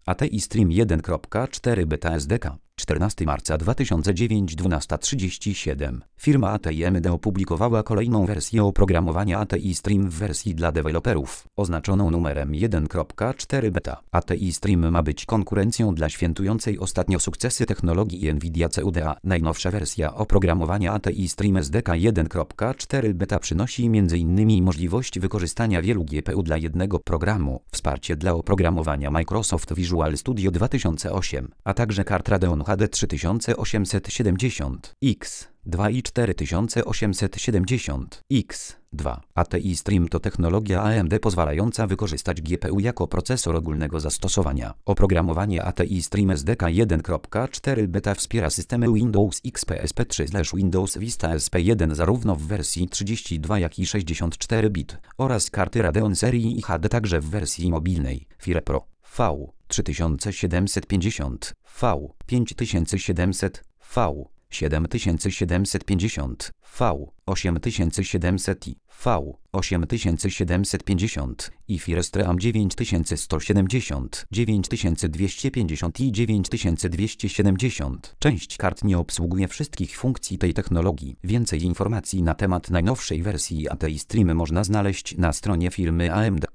ATI Stream 1.4 Beta SDK. 14 marca 2009 12:37. Firma ATI AMD opublikowała kolejną wersję oprogramowania ATI Stream w wersji dla deweloperów, oznaczoną numerem 1.4 Beta. ATI Stream ma być konkurencją dla świętującej ostatnio sukcesy technologii NVIDIA CUDA. Najnowsza wersja oprogramowania ATI Stream SDK 1.4 Beta przynosi m.in. możliwość wykorzystania wielu GPU dla jednego programu, wsparcie dla oprogramowania Microsoft Visual Studio 2008, a także kart Radeon HD 3870 X2 i 4870 X2. ATI Stream to technologia AMD pozwalająca wykorzystać GPU jako procesor ogólnego zastosowania. Oprogramowanie ATI Stream SDK 1.4 Beta wspiera systemy Windows XP SP3/Windows Vista SP1 zarówno w wersji 32 jak i 64 bit oraz karty Radeon serii i HD także w wersji mobilnej FirePro V3750, V5700, V7750, V8700 i V8750 i Firestream 9170, 9250 i 9270. Część kart nie obsługuje wszystkich funkcji tej technologii. Więcej informacji na temat najnowszej wersji ATI Stream można znaleźć na stronie firmy AMD.